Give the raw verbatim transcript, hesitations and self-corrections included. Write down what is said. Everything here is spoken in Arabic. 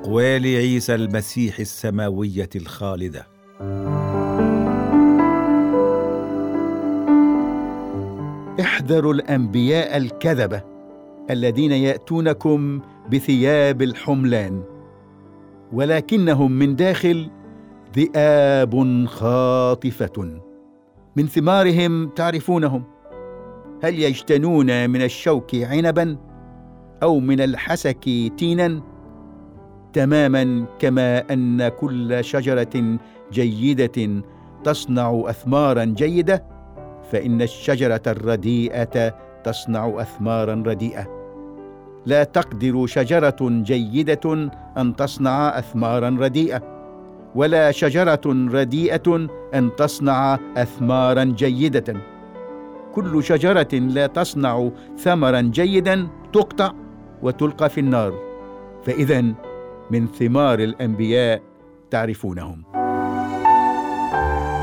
أقوال عيسى المسيح السماوية الخالدة. احذروا الأنبياء الكذبة الذين يأتونكم بثياب الحملان، ولكنهم من داخل ذئاب خاطفة. من ثمارهم تعرفونهم، هل يجتنون من الشوك عنبا أو من الحسك تينا؟ تماما كما أن كل شجرة جيدة تصنع أثمارا جيدة، فإن الشجرة الرديئة تصنع أثمارا رديئة. لا تقدر شجرة جيدة أن تصنع أثمارا رديئة، ولا شجرة رديئة أن تصنع أثمارا جيدة. كل شجرة لا تصنع ثمرا جيدا تقطع وتلقى في النار. فإذن من ثمار الأنبياء تعرفونهم.